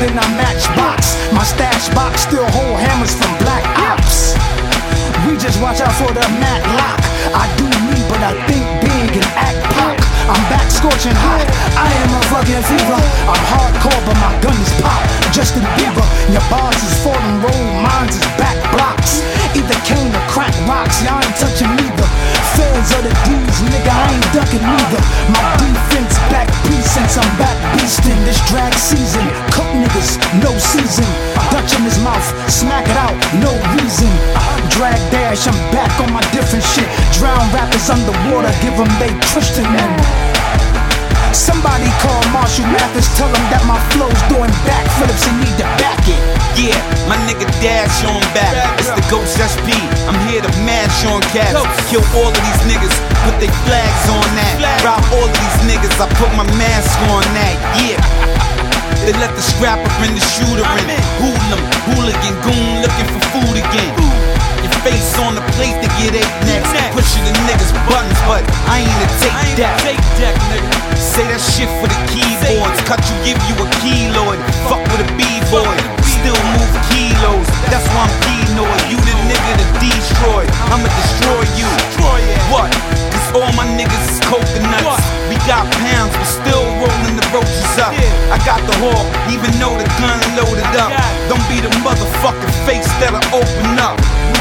than a matchbox. My stash box still hold hammers from black ops. We just watch out for the Matlock. I do me, but I think big and act pop. I'm back scorching hot, I am a fucking fever. I'm hardcore, but my gun is pop. Justin Bieber, your bars is falling roll, mines is back blocks. Either cane or crack rocks, y'all ain't touching neither. Fans of the D's, nigga, I ain't ducking neither. My defense back precincts, I'm back beastin'. This drag season, cook niggas, no season. Dutch in his mouth, smack it out, no reason. Drag dash, I'm back on my different shit. Drown rappers underwater, give them they Christian men. Somebody call Marshall Mathers, tell him that my flow's doing backflips and need to back it. Yeah, my nigga Dash on back. It's the Ghost SP. I'm here to mash on cats. Kill all of these niggas, put they flags on that. Rob all of these niggas, I put my mask on that. Yeah. They let the scrapper in the shooter in. Hooligan, goon looking for food again. Your face on the plate to get ate next. Pushing the niggas' buttons, but I ain't a take that. Say that shit for the keyboards. Cut you, give you a kilo and fuck with a b-boy. Still move kilos, that's why I'm Pinoy. You the nigga to destroy, I'ma destroy you. What? Cause all my niggas is coconuts. We got pounds, but still rolling the roaches up. I got the hawk, even though the gun loaded up. Don't be the motherfucking face that'll open up.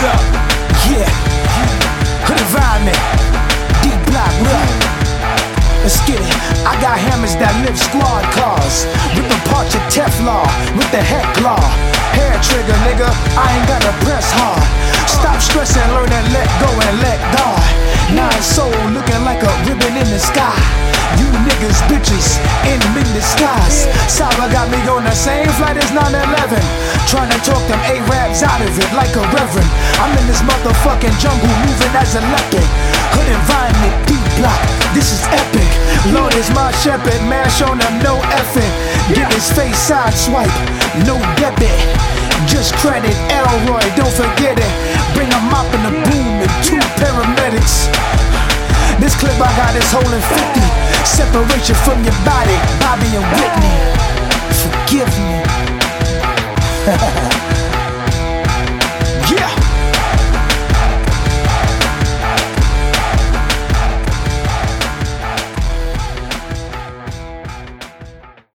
Yeah, hood environment, D-Block, what up? Let's get it. I got hammers that lift squad cars. Rip apart your Teflon with the heck claw. Hair trigger, nigga, I ain't gotta press hard. Stop stressing, learn and let go and let God. Nine soul looking like a ribbon in the sky. You niggas, bitches, in disguise. Saba got me on the same flight as 9/11. Trying to talk them Arabs out of it like a reverend. I'm in this motherfucking jungle moving as a leopard. Hood environment, D-Block, this is epic. Lord is my shepherd, mash on him, no effort. Get his face side swipe, no debit. Just credit, Elroy, don't forget it. Bring a mop and a boom and 2 paramedics. This clip I got is holding 50. Separation from your body, Bobby and Whitney. Forgive me.